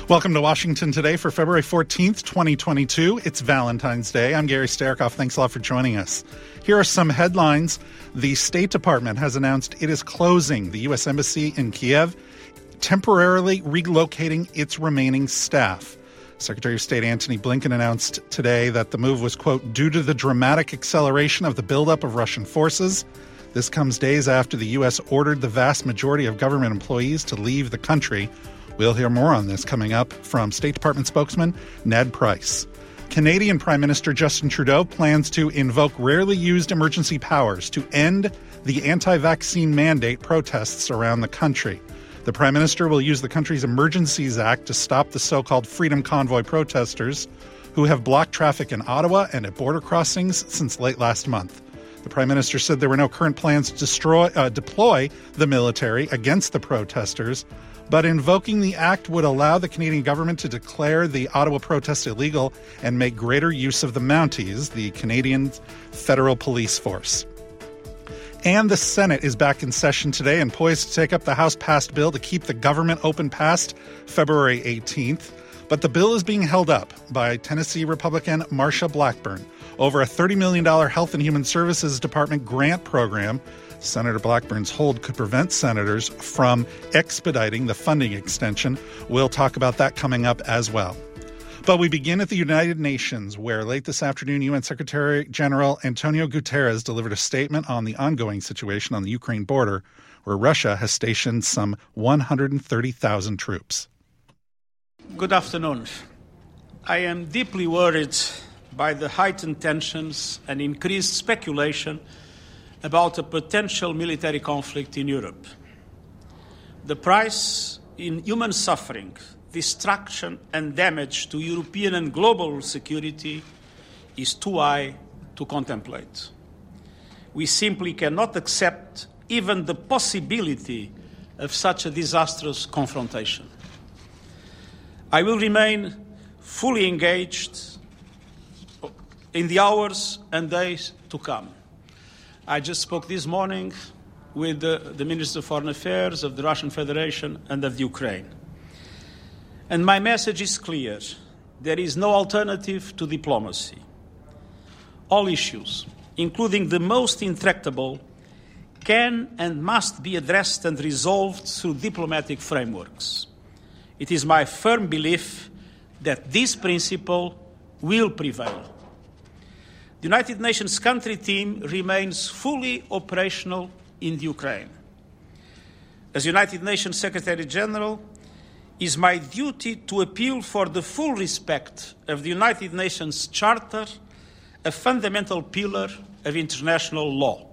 Welcome to Washington Today for February 14th, 2022. It's Valentine's Day. I'm Gary Sterikoff. Thanks a lot for joining us. Here are some headlines. The State Department has announced it is closing the U.S. Embassy in Kiev, temporarily relocating its remaining staff. Secretary of State Antony Blinken announced today that the move was, quote, due to the dramatic acceleration of the buildup of Russian forces. This comes days after the U.S. ordered the vast majority of government employees to leave the country. We'll hear more on this coming up from State Department spokesman Ned Price. Canadian Prime Minister Justin Trudeau plans to invoke rarely used emergency powers to end the anti-vaccine mandate protests around the country. The Prime Minister will use the country's Emergencies Act to stop the so-called Freedom Convoy protesters who have blocked traffic in Ottawa and at border crossings since late last month. The Prime Minister said there were no current plans to deploy the military against the protesters, but invoking the act would allow the Canadian government to declare the Ottawa protest illegal and make greater use of the Mounties, the Canadian Federal Police Force. And the Senate is back in session today and poised to take up the House-passed bill to keep the government open past February 18th. But the bill is being held up by Tennessee Republican Marsha Blackburn over a $30 million Health and Human Services Department grant program. Senator Blackburn's hold could prevent senators from expediting the funding extension. We'll talk about that coming up as well. But we begin at the United Nations, where late this afternoon, UN Secretary General Antonio Guterres delivered a statement on the ongoing situation on the Ukraine border, where Russia has stationed some 130,000 troops. Good afternoon. I am deeply worried by the heightened tensions and increased speculation about a potential military conflict in Europe. The price in human suffering, destruction and damage to European and global security is too high to contemplate. We simply cannot accept even the possibility of such a disastrous confrontation. I will remain fully engaged in the hours and days to come. I just spoke this morning with the Minister of Foreign Affairs of the Russian Federation and of Ukraine. And my message is clear. There is no alternative to diplomacy. All issues, including the most intractable, can and must be addressed and resolved through diplomatic frameworks. It is my firm belief that this principle will prevail. The United Nations country team remains fully operational in the Ukraine. As United Nations Secretary General, it is my duty to appeal for the full respect of the United Nations Charter, a fundamental pillar of international law.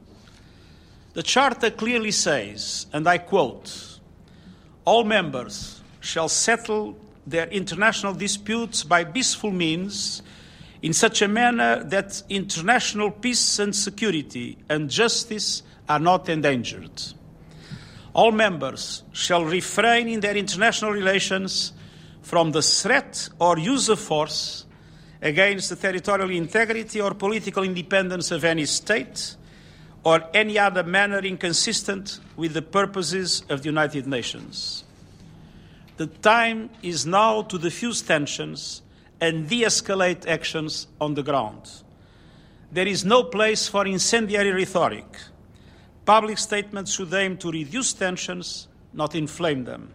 The Charter clearly says, and I quote, all members shall settle their international disputes by peaceful means in such a manner that international peace and security and justice are not endangered. All members shall refrain in their international relations from the threat or use of force against the territorial integrity or political independence of any state or any other manner inconsistent with the purposes of the United Nations. The time is now to defuse tensions and de-escalate actions on the ground. There is no place for incendiary rhetoric. Public statements should aim to reduce tensions, not inflame them.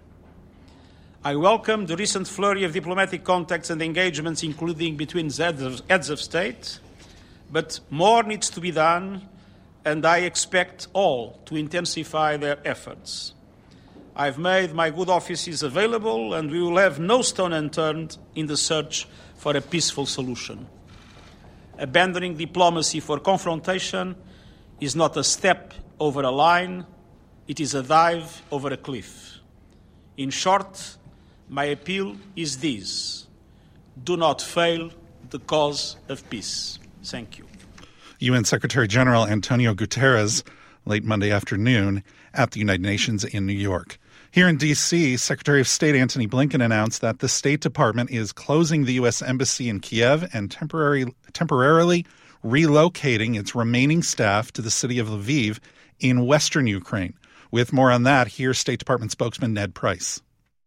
I welcome the recent flurry of diplomatic contacts and engagements, including between heads of state, but more needs to be done, and I expect all to intensify their efforts. I've made my good offices available, and we will have no stone unturned in the search for a peaceful solution. Abandoning diplomacy for confrontation is not a step over a line, it is a dive over a cliff. In short, my appeal is this: do not fail the cause of peace. Thank you. UN Secretary General Antonio Guterres, late Monday afternoon at the United Nations in New York. Here in D.C., Secretary of State Antony Blinken announced that the State Department is closing the U.S. Embassy in Kiev and temporarily relocating its remaining staff to the city of Lviv in western Ukraine. With more on that, here's State Department spokesman Ned Price.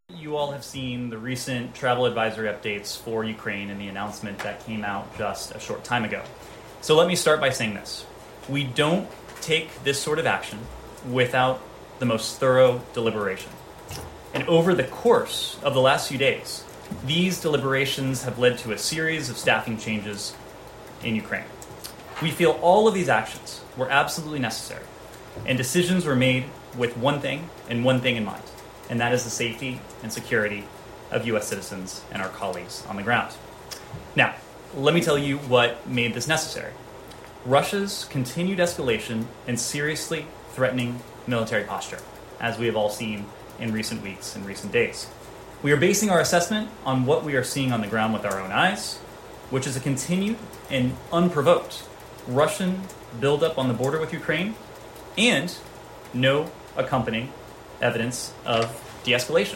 You all have seen the recent travel advisory updates for Ukraine and the announcement that came out just a short time ago. So let me start by saying this. We don't take this sort of action without the most thorough deliberation. And over the course of the last few days, these deliberations have led to a series of staffing changes in Ukraine. We feel all of these actions were absolutely necessary, and decisions were made with one thing and one thing in mind, and that is the safety and security of U.S. citizens and our colleagues on the ground. Now, let me tell you what made this necessary. Russia's continued escalation and seriously threatening military posture, as we have all seen in recent weeks and recent days. We are basing our assessment on what we are seeing on the ground with our own eyes, which is a continued and unprovoked Russian buildup on the border with Ukraine and no accompanying evidence of de-escalation.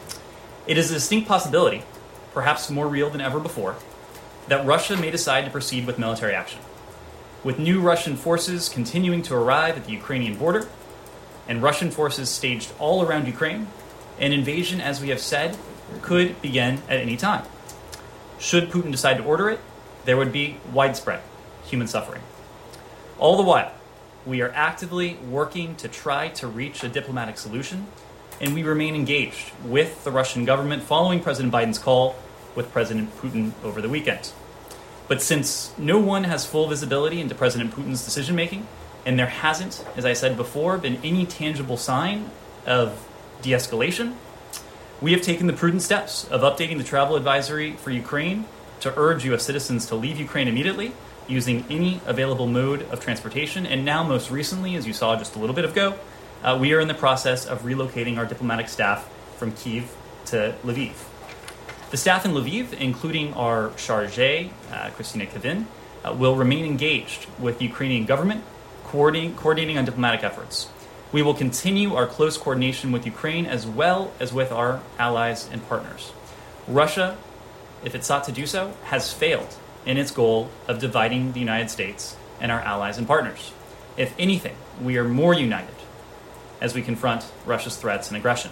It is a distinct possibility, perhaps more real than ever before, that Russia may decide to proceed with military action. With new Russian forces continuing to arrive at the Ukrainian border and Russian forces staged all around Ukraine, an invasion, as we have said, could begin at any time. Should Putin decide to order it, there would be widespread human suffering. All the while, we are actively working to try to reach a diplomatic solution, and we remain engaged with the Russian government following President Biden's call with President Putin over the weekend. But since no one has full visibility into President Putin's decision-making, and there hasn't, as I said before, been any tangible sign of de-escalation, we have taken the prudent steps of updating the travel advisory for Ukraine to urge U.S. citizens to leave Ukraine immediately using any available mode of transportation. And now, most recently, as you saw just a little bit ago, we are in the process of relocating our diplomatic staff from Kyiv to Lviv. The staff in Lviv, including our chargé, Christina Kevin, will remain engaged with the Ukrainian government, coordinating on diplomatic efforts. We will continue our close coordination with Ukraine as well as with our allies and partners. Russia, if it sought to do so, has failed in its goal of dividing the United States and our allies and partners. If anything, we are more united as we confront Russia's threats and aggression.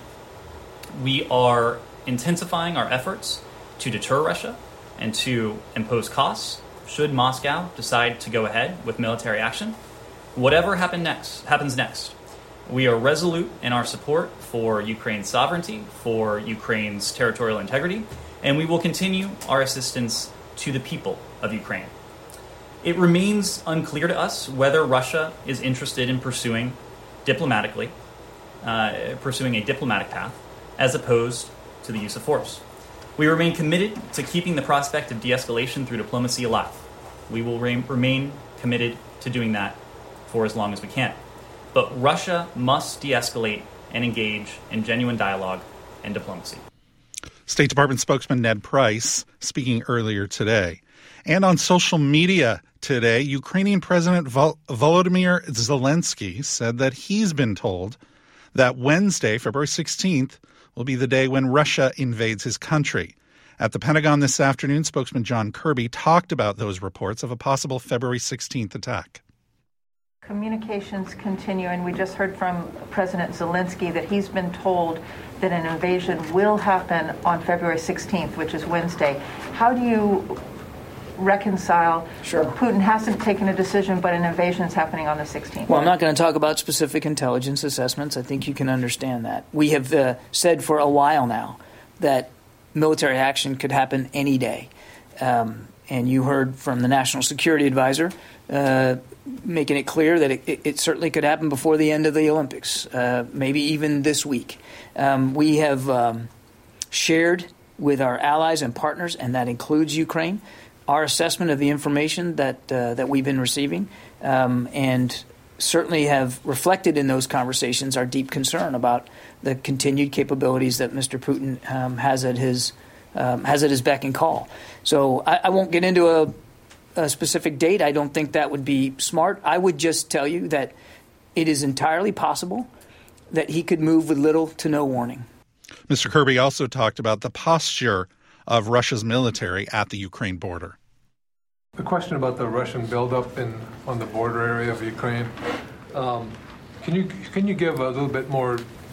We are intensifying our efforts to deter Russia and to impose costs should Moscow decide to go ahead with military action. Whatever happens next, we are resolute in our support for Ukraine's sovereignty, for Ukraine's territorial integrity, and we will continue our assistance to the people of Ukraine. It remains unclear to us whether Russia is interested in pursuing a diplomatic path as opposed to the use of force. We remain committed to keeping the prospect of de-escalation through diplomacy alive. We will remain committed to doing that for as long as we can. But Russia must de-escalate and engage in genuine dialogue and diplomacy. State Department spokesman Ned Price speaking earlier today. And on social media today, Ukrainian President Volodymyr Zelensky said that he's been told that Wednesday, February 16th, will be the day when Russia invades his country. At the Pentagon this afternoon, spokesman John Kirby talked about those reports of a possible February 16th attack. Communications continue, and we just heard from President Zelensky that he's been told that an invasion will happen on February 16th, which is Wednesday. How do you reconcile Putin hasn't taken a decision, but an invasion is happening on the 16th? Well, I'm not going to talk about specific intelligence assessments. I think you can understand that. We have said for a while now that military action could happen any day. And you heard from the National Security Advisor making it clear that it certainly could happen before the end of the Olympics, maybe even this week. We have shared with our allies and partners, and that includes Ukraine, our assessment of the information that we've been receiving, and certainly have reflected in those conversations our deep concern about the continued capabilities that Mr. Putin has at his beck and call. So I won't get into a specific date. I don't think that would be smart. I would just tell you that it is entirely possible that he could move with little to no warning. Mr. Kirby also talked about the posture of Russia's military at the Ukraine border. The question about the Russian buildup on the border area of Ukraine, can you give a little bit more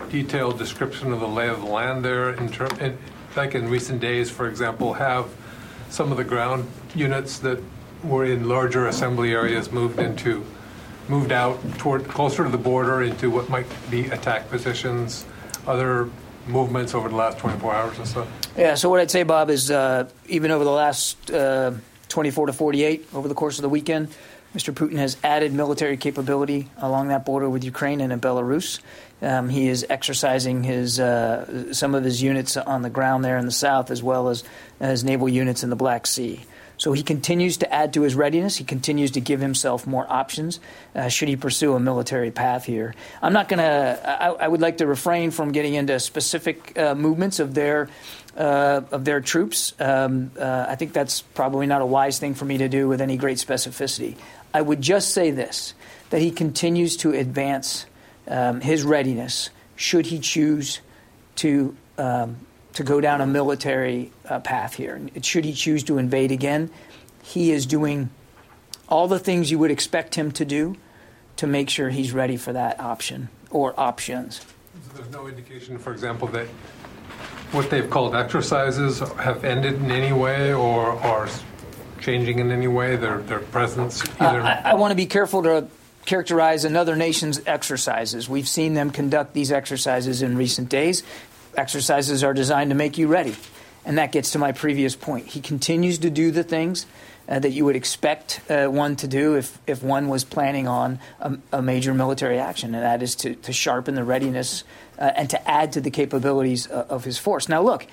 detailed description of the lay of the land there, like in recent days, for example, have some of the ground units that were in larger assembly areas moved out toward closer to the border into what might be attack positions, other movements over the last 24 hours or so? Yeah, so what I'd say, Bob, is even over the last 24 to 48, over the course of the weekend, Mr. Putin has added military capability along that border with Ukraine and in Belarus. He is exercising some of his units on the ground there in the south, as well as his naval units in the Black Sea. So he continues to add to his readiness. He continues to give himself more options should he pursue a military path here. I'm not going to. I would like to refrain from getting into specific movements of their troops. I think that's probably not a wise thing for me to do with any great specificity. I would just say this: that he continues to advance his readiness should he choose to go down a military path here. Should he choose to invade again, he is doing all the things you would expect him to do to make sure he's ready for that option or options. So there's no indication, for example, that what they've called exercises have ended in any way or are changing in any way, their presence? I want to be careful to characterize another nation's exercises. We've seen them conduct these exercises in recent days. Exercises are designed to make you ready. And that gets to my previous point. He continues to do the things that you would expect one to do if one was planning on a major military action, and that is to sharpen the readiness and to add to the capabilities of his force. Now, look,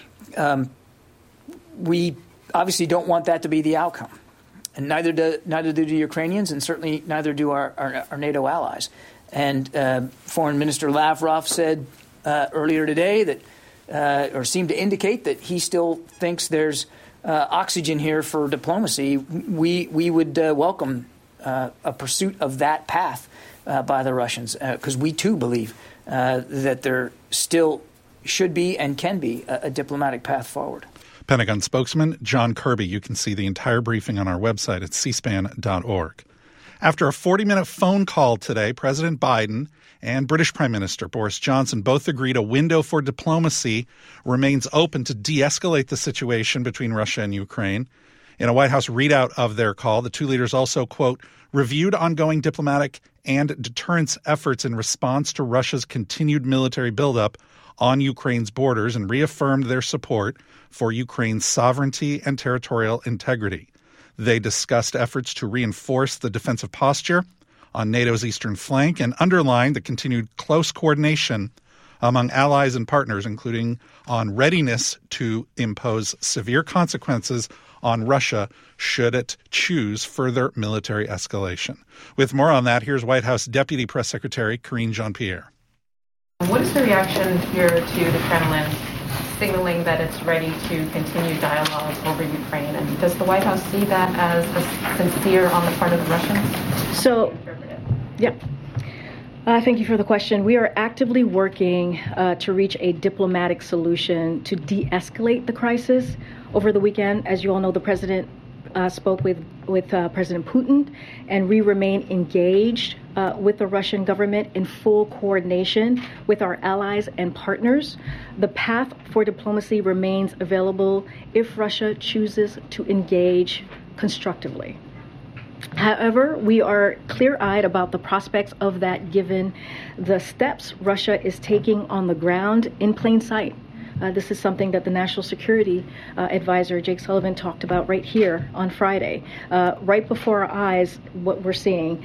we obviously don't want that to be the outcome. And neither do the Ukrainians, and certainly neither do our NATO allies. And Foreign Minister Lavrov said earlier today that, or seemed to indicate that he still thinks there's oxygen here for diplomacy. We would welcome a pursuit of that path by the Russians, because we too believe that there still should be and can be a diplomatic path forward. Pentagon spokesman John Kirby. You can see the entire briefing on our website at cspan.org. After a 40-minute phone call today, President Biden and British Prime Minister Boris Johnson both agreed a window for diplomacy remains open to de-escalate the situation between Russia and Ukraine. In a White House readout of their call, the two leaders also, quote, reviewed ongoing diplomatic and deterrence efforts in response to Russia's continued military buildup on Ukraine's borders and reaffirmed their support for Ukraine's sovereignty and territorial integrity. They discussed efforts to reinforce the defensive posture on NATO's eastern flank and underlined the continued close coordination among allies and partners, including on readiness to impose severe consequences on Russia should it choose further military escalation. With more on that, here's White House Deputy Press Secretary Karine Jean-Pierre. What is the reaction here to the Kremlin signaling that it's ready to continue dialogue over Ukraine? And does the White House see that as a sincere on the part of the Russians? So, yeah. Thank you for the question. We are actively working to reach a diplomatic solution to de-escalate the crisis. Over the weekend, as you all know, the president spoke with President Putin, and we remain engaged with the Russian government in full coordination with our allies and partners. The path for diplomacy remains available if Russia chooses to engage constructively. However, we are clear-eyed about the prospects of that given the steps Russia is taking on the ground in plain sight. This is something that the National Security Advisor, Jake Sullivan, talked about right here on Friday. Right before our eyes, what we're seeing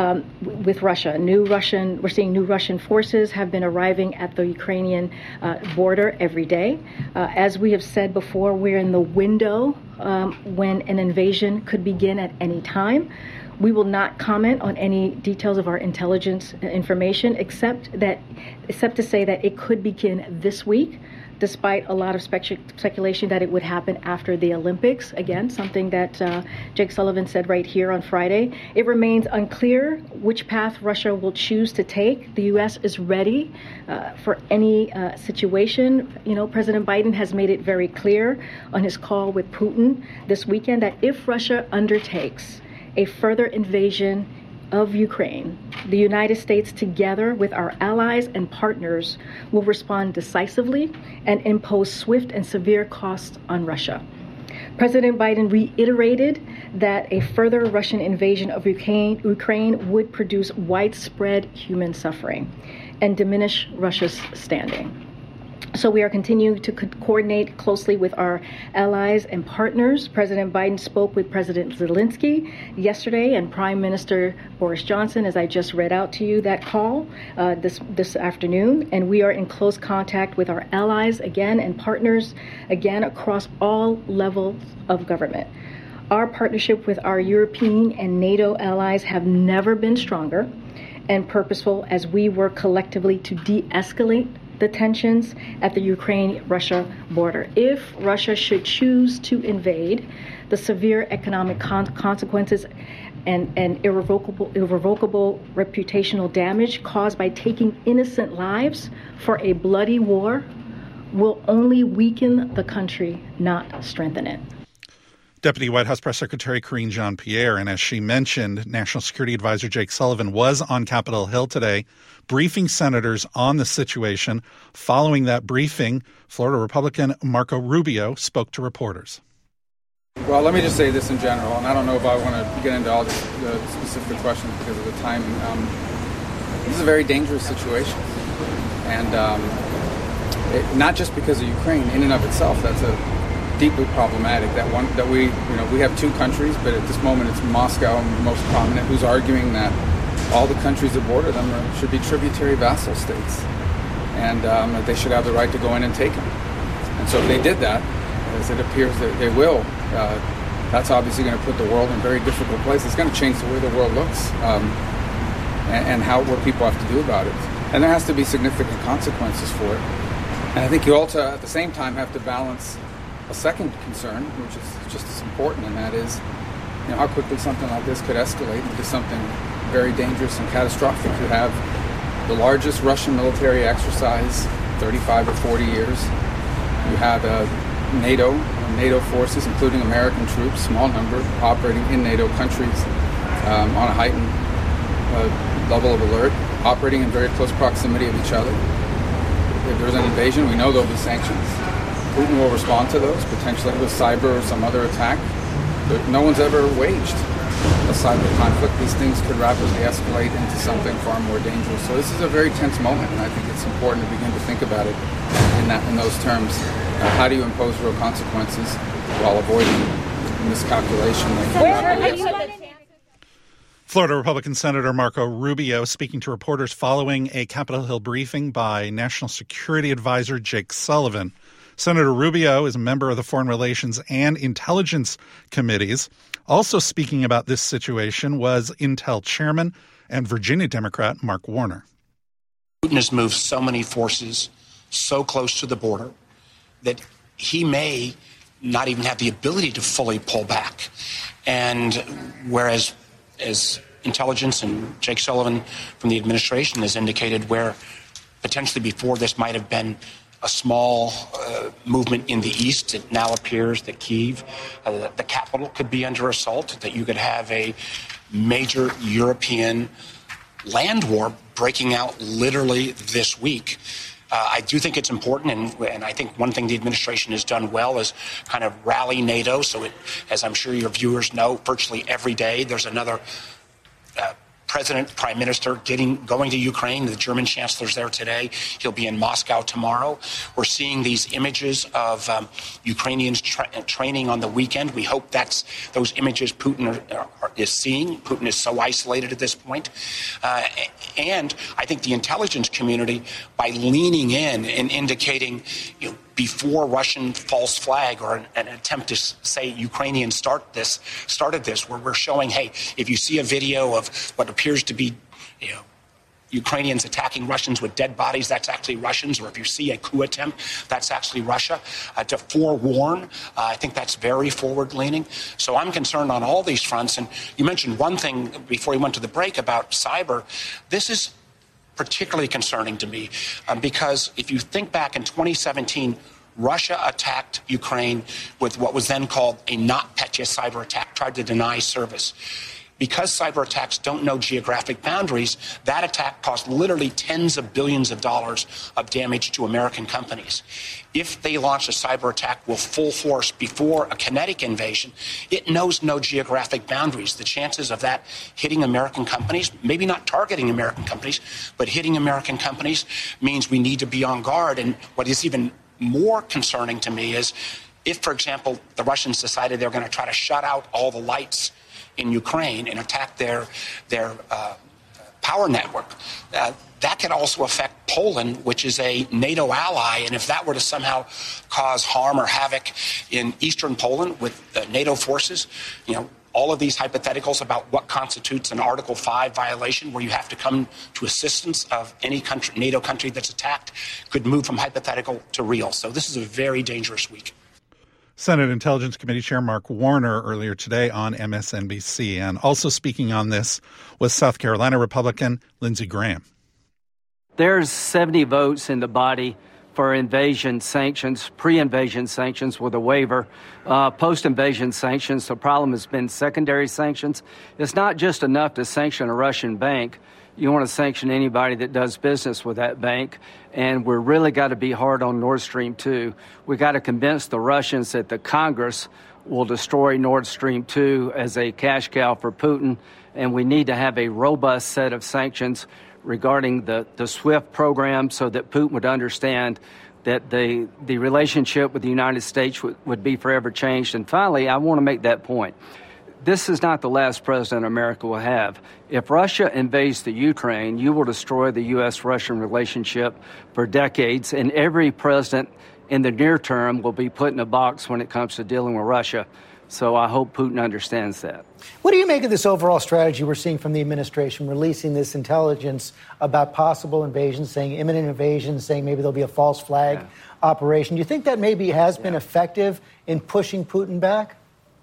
with Russia. We're seeing new Russian forces have been arriving at the Ukrainian border every day. As we have said before, we're in the window when an invasion could begin at any time. We will not comment on any details of our intelligence information, except to say that it could begin this week, despite a lot of speculation that it would happen after the Olympics. Again, something that Jake Sullivan said right here on Friday. It remains unclear which path Russia will choose to take. The U.S. is ready for any situation. You know, President Biden has made it very clear on his call with Putin this weekend that if Russia undertakes a further invasion of Ukraine, the United States, together with our allies and partners, will respond decisively and impose swift and severe costs on Russia. President Biden reiterated that a further Russian invasion of Ukraine would produce widespread human suffering and diminish Russia's standing. So we are continuing to coordinate closely with our allies and partners. President Biden spoke with President Zelensky yesterday and Prime Minister Boris Johnson, as I just read out to you that call this afternoon. And we are in close contact with our allies again and partners again across all levels of government. Our partnership with our European and NATO allies have never been stronger and purposeful as we work collectively to de-escalate the tensions at the Ukraine-Russia border. If Russia should choose to invade, the severe economic consequences and irrevocable reputational damage caused by taking innocent lives for a bloody war will only weaken the country, not strengthen it. Deputy White House Press Secretary Karine Jean-Pierre, and as she mentioned, National Security Advisor Jake Sullivan was on Capitol Hill today briefing senators on the situation. Following that briefing, Florida Republican Marco Rubio spoke to reporters. Well, let me just say this in general, and I don't know if I want to get into all the specific questions because of the time. This is a very dangerous situation, and not just because of Ukraine in and of itself. That's a deeply problematic. That we have two countries, but at this moment it's Moscow, most prominent, who's arguing that all the countries that border them should be tributary vassal states, and that they should have the right to go in and take them. And so if they did that, as it appears that they will, that's obviously going to put the world in a very difficult place. It's going to change the way the world looks, and what people have to do about it. And there has to be significant consequences for it. And I think you also, at the same time, have to balance a second concern, which is just as important, and that is, how quickly something like this could escalate into something very dangerous and catastrophic. You have the largest Russian military exercise, 35 or 40 years. You have NATO forces, including American troops, small number, operating in NATO countries on a heightened level of alert, operating in very close proximity of each other. If there's an invasion, we know there'll be sanctions. Putin will respond to those, potentially with cyber or some other attack. But no one's ever waged a cyber conflict. These things could rapidly escalate into something far more dangerous. So this is a very tense moment, and I think it's important to begin to think about it in those terms. How do you impose real consequences while avoiding miscalculation? Florida Republican Senator Marco Rubio speaking to reporters following a Capitol Hill briefing by National Security Advisor Jake Sullivan. Senator Rubio is a member of the Foreign Relations and Intelligence Committees. Also speaking about this situation was Intel Chairman and Virginia Democrat Mark Warner. Putin has moved so many forces so close to the border that he may not even have the ability to fully pull back. And whereas as intelligence and Jake Sullivan from the administration has indicated, where potentially before this might have been a small movement in the east, it now appears that Kyiv, the capital, could be under assault, that you could have a major European land war breaking out literally this week. I do think it's important, and I think one thing the administration has done well is kind of rally NATO. So, as I'm sure your viewers know, virtually every day there's another president, prime minister going to Ukraine. The German chancellor's there today. He'll be in Moscow tomorrow. We're seeing these images of Ukrainians training on the weekend. We hope that's those images Putin is seeing. Putin is so isolated at this point. And I think the intelligence community, by leaning in and indicating, before Russian false flag or an attempt to say Ukrainians started this, where we're showing, hey, if you see a video of what appears to be, Ukrainians attacking Russians with dead bodies, that's actually Russians. Or if you see a coup attempt, that's actually Russia. To forewarn, I think that's very forward-leaning. So I'm concerned on all these fronts. And you mentioned one thing before you went to the break about cyber. This is particularly concerning to me because if you think back in 2017, Russia attacked Ukraine with what was then called a NotPetya cyber attack, tried to deny service. Because cyber attacks don't know geographic boundaries, that attack caused literally tens of billions of dollars of damage to American companies. If they launch a cyber attack with full force before a kinetic invasion, it knows no geographic boundaries. The chances of that hitting American companies, maybe not targeting American companies, but hitting American companies means we need to be on guard. And what is even more concerning to me is if, for example, the Russians decided they're going to try to shut out all the lights in Ukraine and attack their power network. That could also affect Poland, which is a NATO ally, and if that were to somehow cause harm or havoc in eastern Poland with NATO forces, all of these hypotheticals about what constitutes an Article 5 violation where you have to come to assistance of any country, NATO country that's attacked, could move from hypothetical to real. So this is a very dangerous week. Senate Intelligence Committee Chair Mark Warner earlier today on MSNBC. And also speaking on this was South Carolina Republican Lindsey Graham. There's 70 votes in the body for invasion sanctions, pre-invasion sanctions with a waiver, post-invasion sanctions. The problem has been secondary sanctions. It's not just enough to sanction a Russian bank. You want to sanction anybody that does business with that bank. And we're really got to be hard on Nord Stream 2. We got to convince the Russians that the Congress will destroy Nord Stream 2 as a cash cow for Putin. And we need to have a robust set of sanctions regarding the SWIFT program so that Putin would understand that the relationship with the United States would be forever changed. And finally, I want to make that point. This is not the last president America will have. If Russia invades the Ukraine, you will destroy the U.S.-Russian relationship for decades, and every president in the near term will be put in a box when it comes to dealing with Russia. So I hope Putin understands that. What do you make of this overall strategy we're seeing from the administration, releasing this intelligence about possible invasions, saying imminent invasion, saying maybe there'll be a false flag operation? Do you think that maybe has been effective in pushing Putin back?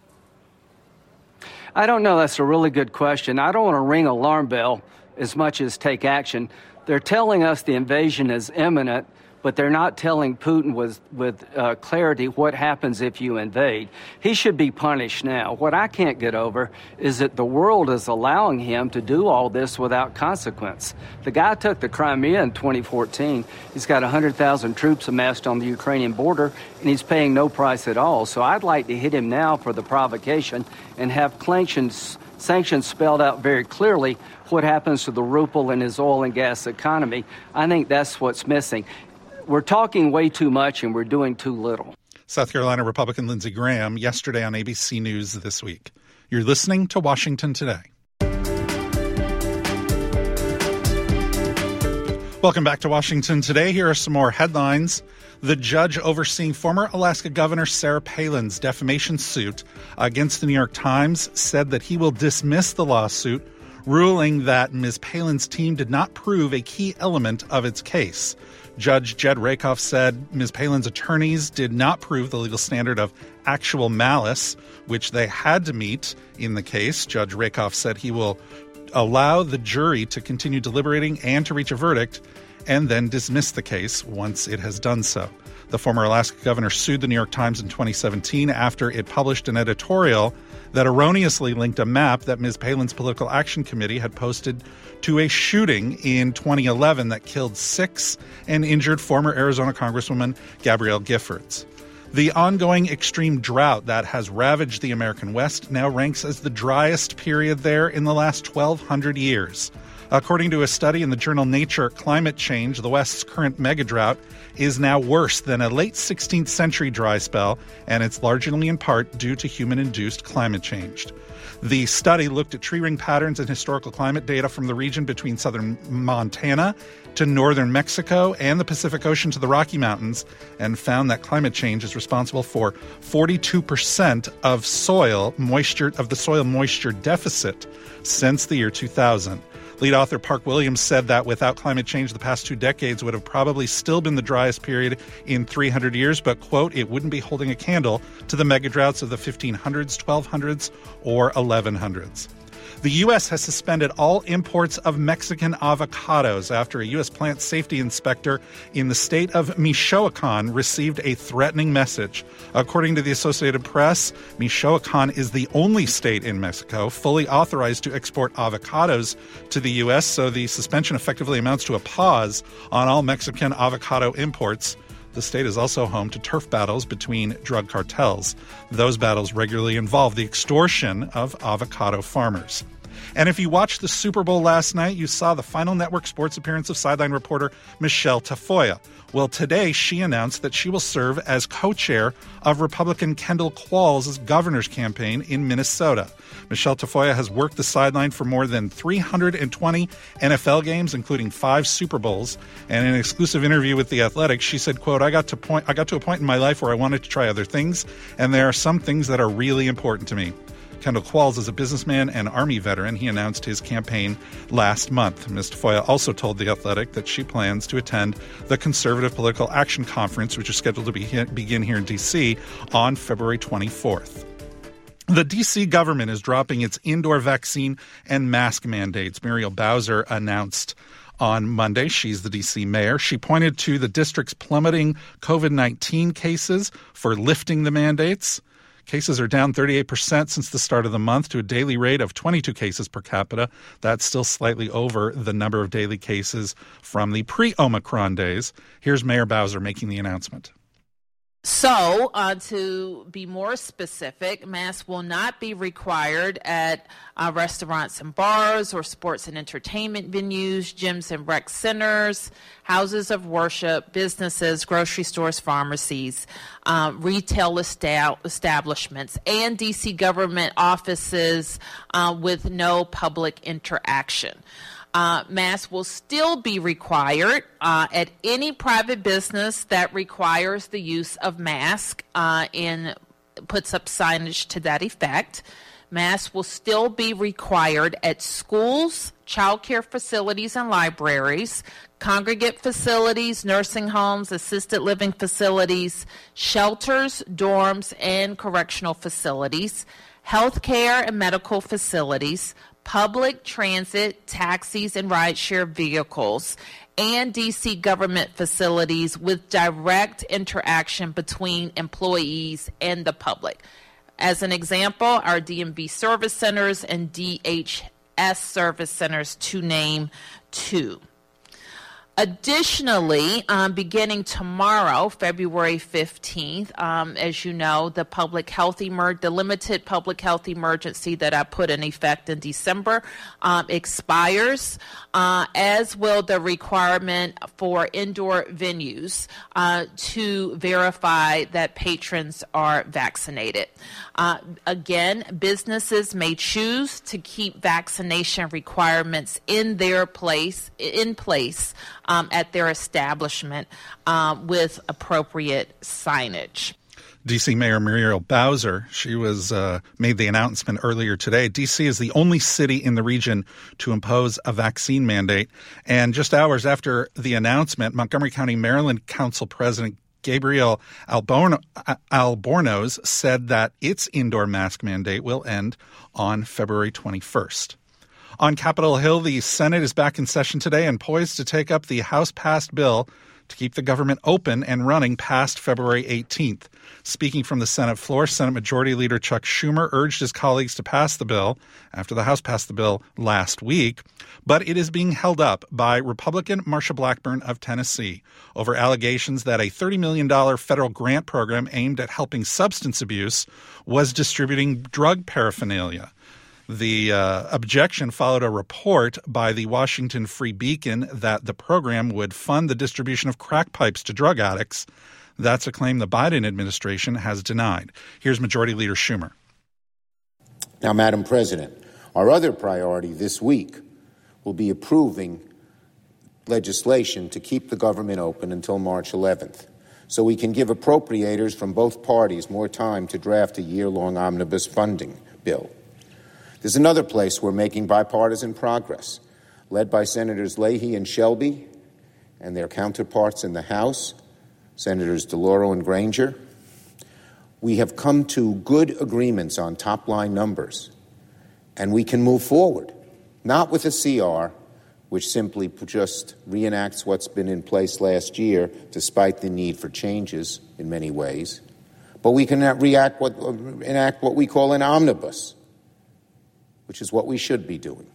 I don't know. That's a really good question. I don't want to ring alarm bell as much as take action. They're telling us the invasion is imminent, but they're not telling Putin with clarity what happens if you invade. He should be punished now. What I can't get over is that the world is allowing him to do all this without consequence. The guy took the Crimea in 2014. He's got 100,000 troops amassed on the Ukrainian border, and he's paying no price at all. So I'd like to hit him now for the provocation and have sanctions spelled out very clearly what happens to the ruble and his oil and gas economy. I think that's what's missing. We're talking way too much and we're doing too little. South Carolina Republican Lindsey Graham yesterday on ABC News This Week. You're listening to Washington Today. Welcome back to Washington Today. Here are some more headlines. The judge overseeing former Alaska Governor Sarah Palin's defamation suit against the New York Times said that he will dismiss the lawsuit, ruling that Ms. Palin's team did not prove a key element of its case. Judge Jed Rakoff said Ms. Palin's attorneys did not prove the legal standard of actual malice, which they had to meet in the case. Judge Rakoff said he will allow the jury to continue deliberating and to reach a verdict and then dismiss the case once it has done so. The former Alaska governor sued the New York Times in 2017 after it published an editorial that erroneously linked a map that Ms. Palin's Political Action Committee had posted to a shooting in 2011 that killed 6 and injured former Arizona Congresswoman Gabrielle Giffords. The ongoing extreme drought that has ravaged the American West now ranks as the driest period there in the last 1,200 years. According to a study in the journal Nature Climate Change, the West's current megadrought is now worse than a late 16th century dry spell, and it's largely in part due to human-induced climate change. The study looked at tree ring patterns and historical climate data from the region between southern Montana to northern Mexico and the Pacific Ocean to the Rocky Mountains, and found that climate change is responsible for 42% of the soil moisture deficit since the year 2000. Lead author Park Williams said that without climate change, the past 2 decades would have probably still been the driest period in 300 years, but, quote, it wouldn't be holding a candle to the megadroughts of the 1500s, 1200s, or 1100s. The U.S. has suspended all imports of Mexican avocados after a U.S. plant safety inspector in the state of Michoacan received a threatening message. According to the Associated Press, Michoacan is the only state in Mexico fully authorized to export avocados to the U.S., so the suspension effectively amounts to a pause on all Mexican avocado imports. The state is also home to turf battles between drug cartels. Those battles regularly involve the extortion of avocado farmers. And if you watched the Super Bowl last night, you saw the final network sports appearance of sideline reporter Michelle Tafoya. Well, today she announced that she will serve as co-chair of Republican Kendall Qualls' governor's campaign in Minnesota. Michelle Tafoya has worked the sideline for more than 320 NFL games, including 5 Super Bowls. And in an exclusive interview with The Athletic, she said, quote, I got to a point in my life where I wanted to try other things, and there are some things that are really important to me. Kendall Qualls is a businessman and Army veteran. He announced his campaign last month. Ms. Tafoya also told The Athletic that she plans to attend the Conservative Political Action Conference, which is scheduled to begin here in D.C. on February 24th. The D.C. government is dropping its indoor vaccine and mask mandates. Muriel Bowser announced on Monday. She's the D.C. mayor. She pointed to the district's plummeting COVID-19 cases for lifting the mandates. Cases are down 38% since the start of the month to a daily rate of 22 cases per capita. That's still slightly over the number of daily cases from the pre-Omicron days. Here's Mayor Bowser making the announcement. So, to be more specific, masks will not be required at restaurants and bars or sports and entertainment venues, gyms and rec centers, houses of worship, businesses, grocery stores, pharmacies, retail establishments, and D.C. government offices with no public interaction. Masks will still be required at any private business that requires the use of masks and puts up signage to that effect. Masks will still be required at schools, child care facilities and libraries, congregate facilities, nursing homes, assisted living facilities, shelters, dorms, and correctional facilities, healthcare and medical facilities, public transit, taxis, and rideshare vehicles, and D.C. government facilities with direct interaction between employees and the public. As an example, our DMV service centers and DHS service centers, to name 2. Additionally, beginning tomorrow, February 15th, as you know, the limited public health emergency that I put in effect in December expires, as will the requirement for indoor venues to verify that patrons are vaccinated. Again, businesses may choose to keep vaccination requirements in place at their establishment with appropriate signage. D.C. Mayor Muriel Bowser, she was made the announcement earlier today. D.C. is the only city in the region to impose a vaccine mandate. And just hours after the announcement, Montgomery County, Maryland Council President Gabriel Albornoz said that its indoor mask mandate will end on February 21st. On Capitol Hill, the Senate is back in session today and poised to take up the House-passed bill to keep the government open and running past February 18th. Speaking from the Senate floor, Senate Majority Leader Chuck Schumer urged his colleagues to pass the bill after the House passed the bill last week, but it is being held up by Republican Marsha Blackburn of Tennessee over allegations that a $30 million federal grant program aimed at helping substance abuse was distributing drug paraphernalia. The objection followed a report by the Washington Free Beacon that the program would fund the distribution of crack pipes to drug addicts. That's a claim the Biden administration has denied. Here's Majority Leader Schumer. Now, Madam President, our other priority this week will be approving legislation to keep the government open until March 11th, so we can give appropriators from both parties more time to draft a year-long omnibus funding bill. There's another place we're making bipartisan progress, led by Senators Leahy and Shelby and their counterparts in the House, Senators DeLauro and Granger. We have come to good agreements on top-line numbers, And we can move forward, not with a CR, which simply just reenacts what's been in place last year, despite the need for changes in many ways. But we can enact what we call an omnibus, which is what we should be doing.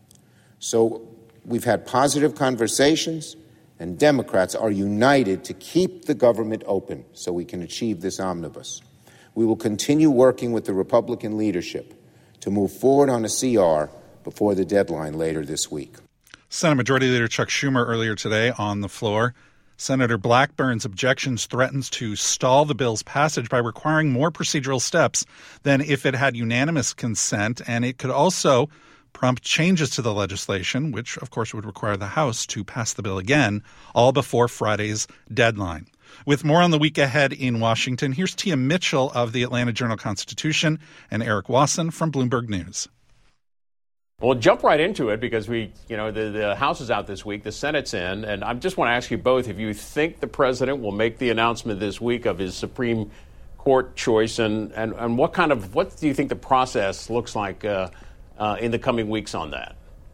So we've had positive conversations, and Democrats are united to keep the government open so we can achieve this omnibus. We will continue working with the Republican leadership to move forward on a CR before the deadline later this week. Senate Majority Leader Chuck Schumer earlier today on the floor. Senator Blackburn's objections threatens to stall the bill's passage by requiring more procedural steps than if it had unanimous consent, and it could also prompt changes to the legislation, which of course would require the House to pass the bill again, all before Friday's deadline. With more on the week ahead in Washington, here's Tia Mitchell of the Atlanta Journal-Constitution and Eric Wasson from Bloomberg News. We'll jump right into it because the House is out this week, the Senate's in, and I just want to ask you both if you think the president will make the announcement this week of his Supreme Court choice, and what do you think the process looks like in the coming weeks on that?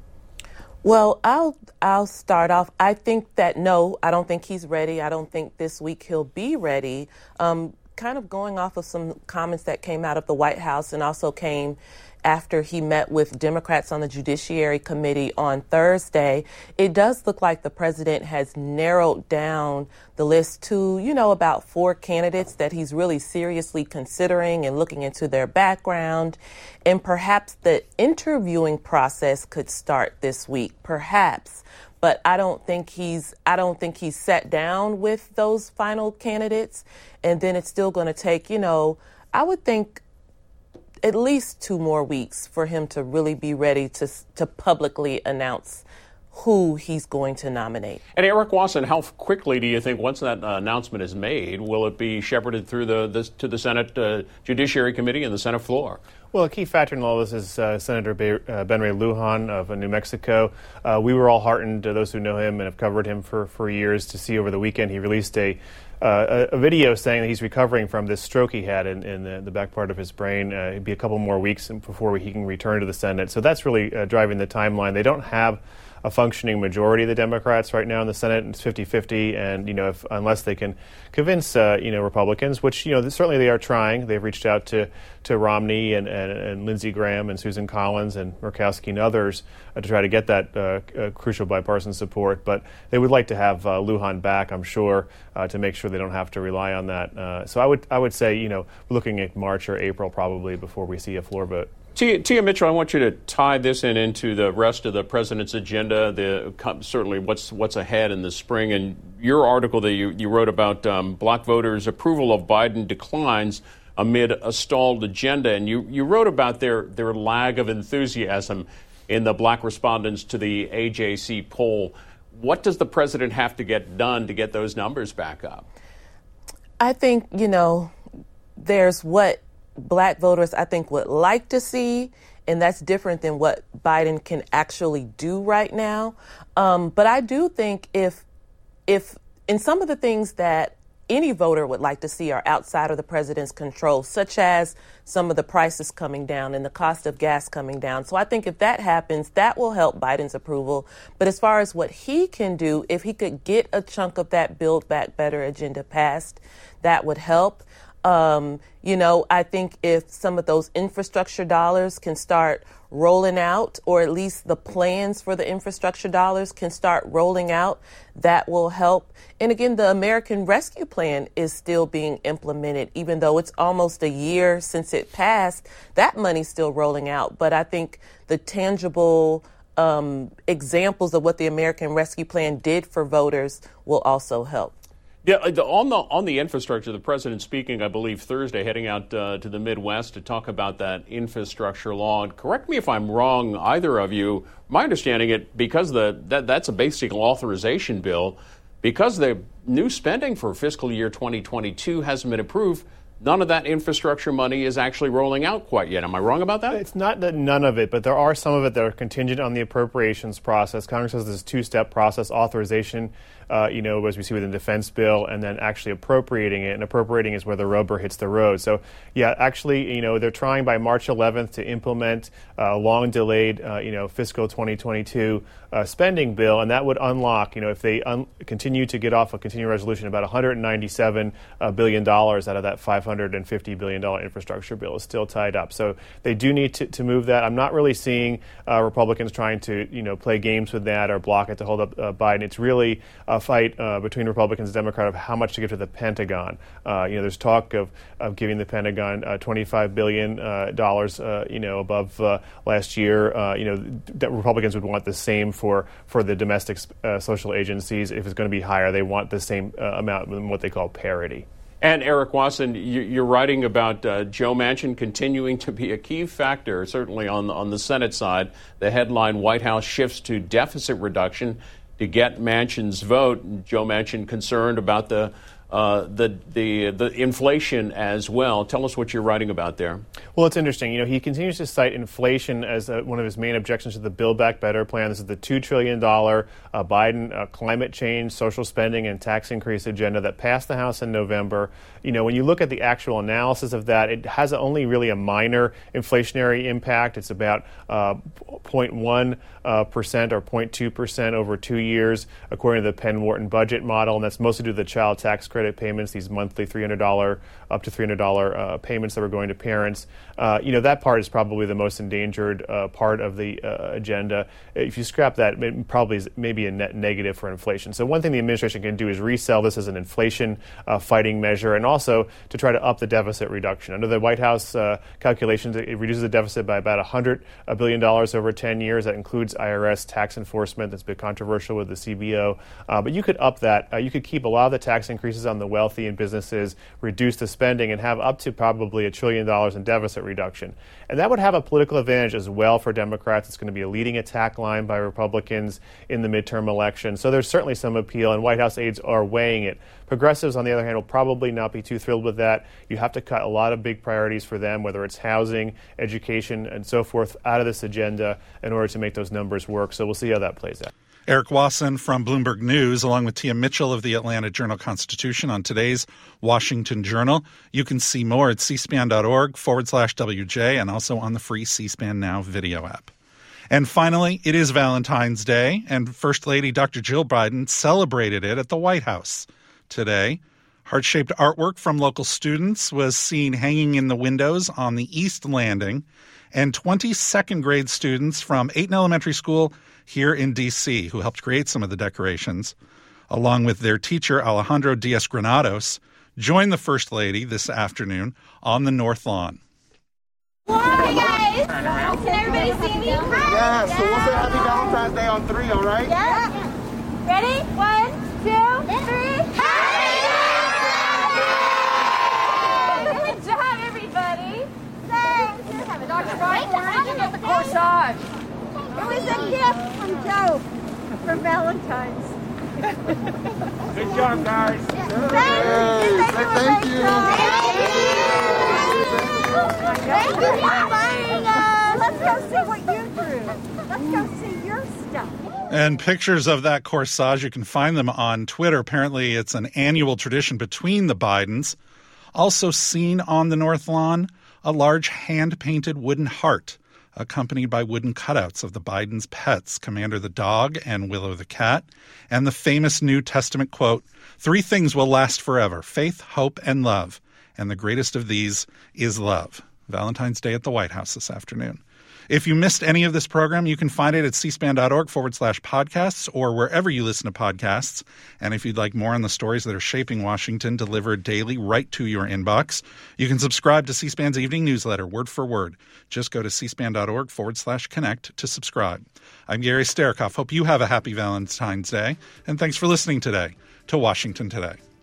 Well, I'll start off. I think that no, I don't think he's ready. I don't think this week he'll be ready. Kind of going off of some comments that came out of the White House and also came after he met with Democrats on the Judiciary Committee on Thursday, it does look like the president has narrowed down the list to, about 4 candidates that he's really seriously considering and looking into their background. And perhaps the interviewing process could start this week, perhaps. But I don't think he's sat down with those final candidates. And then it's still going to take, I would think at least 2 more weeks for him to really be ready to publicly announce who he's going to nominate. And Eric Wasson, how quickly do you think, once that announcement is made, will it be shepherded through to the Senate Judiciary Committee and the Senate floor? Well, a key factor in all this is Senator Ben Ray Lujan of New Mexico. We were all heartened, those who know him and have covered him for years, to see over the weekend he released a video saying that he's recovering from this stroke he had in the back part of his brain. It'd be a couple more weeks before he can return to the Senate. So that's really driving the timeline. They don't have a functioning majority of the Democrats right now in the Senate. It's 50-50, and unless they can convince Republicans, which certainly they are trying. They've reached out to Romney and Lindsey Graham and Susan Collins and Murkowski and others to try to get that crucial bipartisan support. But they would like to have Lujan back, I'm sure, to make sure they don't have to rely on that. So I would say we're looking at March or April probably before we see a floor vote. Tia Mitchell, I want you to tie this into the rest of the president's agenda, certainly what's ahead in the spring. And your article that you wrote about black voters' approval of Biden declines amid a stalled agenda. And you wrote about their lag of enthusiasm in the black respondents to the AJC poll. What does the president have to get done to get those numbers back up? I think, there's what black voters, I think, would like to see, and that's different than what Biden can actually do right now. But I do think if in some of the things that any voter would like to see are outside of the president's control, such as some of the prices coming down and the cost of gas coming down. So I think if that happens, that will help Biden's approval. But as far as what he can do, if he could get a chunk of that Build Back Better agenda passed, that would help. I think if some of those infrastructure dollars can start rolling out, or at least the plans for the infrastructure dollars can start rolling out, that will help. And again, the American Rescue Plan is still being implemented, even though it's almost a year since it passed. That money's still rolling out. But I think the tangible examples of what the American Rescue Plan did for voters will also help. Yeah, on the infrastructure, the president speaking, I believe, Thursday, heading out to the Midwest to talk about that infrastructure law. And correct me if I'm wrong, either of you. My understanding, because that's a basic authorization bill, because the new spending for fiscal year 2022 hasn't been approved, none of that infrastructure money is actually rolling out quite yet. Am I wrong about that? It's not that none of it, but there are some of it that are contingent on the appropriations process. Congress has this 2-step process: authorization, as we see with the defense bill, and then actually appropriating it. And appropriating is where the rubber hits the road. So, yeah, actually, they're trying by March 11th to implement a long-delayed, fiscal 2022 spending bill, and that would unlock, if they continue to get off a continuing resolution, about $197 billion out of that $550 billion infrastructure bill is still tied up. So they do need to move that. I'm not really seeing Republicans trying to, play games with that or block it to hold up Biden. It's really a fight between Republicans and Democrats of how much to give to the Pentagon. There's talk of giving the Pentagon $25 billion, above last year. That Republicans would want the same for the domestic social agencies. If it's going to be higher, they want the same amount in what they call parity. And Eric Wasson, you're writing about Joe Manchin continuing to be a key factor, certainly on the Senate side. The headline, White House shifts to deficit reduction to get Manchin's vote. Joe Manchin concerned about the inflation as well. Tell us what you're writing about there. Well, it's interesting. He continues to cite inflation as one of his main objections to the Build Back Better plan. This is the $2 trillion Biden climate change, social spending, and tax increase agenda that passed the House in November. When you look at the actual analysis of that, it has only really a minor inflationary impact. It's about 0.1% or 0.2% over 2 years, according to the Penn Wharton budget model, and that's mostly due to the child tax credit payments, these monthly $300 up to $300 payments that were going to parents. That part is probably the most endangered part of the agenda. If you scrap that, it probably is maybe a net negative for inflation. So one thing the administration can do is resell this as an inflation fighting measure, and also to try to up the deficit reduction. Under the White House calculations, it reduces the deficit by about $100 billion over 10 years. That includes IRS tax enforcement. That's been controversial with the CBO. But you could up that. You could keep a lot of the tax increases on the wealthy and businesses, reduce the spending, and have up to probably $1 trillion in deficit reduction. And that would have a political advantage as well for Democrats. It's going to be a leading attack line by Republicans in the midterm election. So there's certainly some appeal, and White House aides are weighing it. Progressives, on the other hand, will probably not be too thrilled with that. You have to cut a lot of big priorities for them, whether it's housing, education, and so forth, out of this agenda in order to make those numbers work. So we'll see how that plays out. Eric Wasson from Bloomberg News, along with Tia Mitchell of the Atlanta Journal-Constitution on today's Washington Journal. You can see more at cspan.org/WJ and also on the free C-SPAN Now video app. And finally, it is Valentine's Day, and First Lady Dr. Jill Biden celebrated it at the White House today. Heart-shaped artwork from local students was seen hanging in the windows on the East Landing, and 20 second-grade students from Ayton Elementary School here in D.C., who helped create some of the decorations, along with their teacher, Alejandro Diaz-Granados, joined the First Lady this afternoon on the North Lawn. Hey, guys! Can everybody see me? Yeah, so we'll say Happy Valentine's Day on 3, all right? Yeah. Ready? 1, 2, 3. Happy Valentine's Day! Good job, everybody. Thanks. Dr. Biden, where did you get the corsage? It was a gift from Joe for Valentine's. Good job, guys. Thank you. Thank you for buying us. Let's go see what you drew. Let's go see your stuff. And pictures of that corsage, you can find them on Twitter. Apparently, it's an annual tradition between the Bidens. Also seen on the North Lawn, a large hand-painted wooden heart, accompanied by wooden cutouts of the Bidens' pets, Commander the dog and Willow the cat, and the famous New Testament quote, "3 things will last forever, faith, hope, and love. And the greatest of these is love." Valentine's Day at the White House this afternoon. If you missed any of this program, you can find it at cspan.org/podcasts or wherever you listen to podcasts. And if you'd like more on the stories that are shaping Washington delivered daily right to your inbox, you can subscribe to C-SPAN's evening newsletter, word for word. Just go to cspan.org/connect to subscribe. I'm Gary Stericoff. Hope you have a happy Valentine's Day. And thanks for listening today to Washington Today.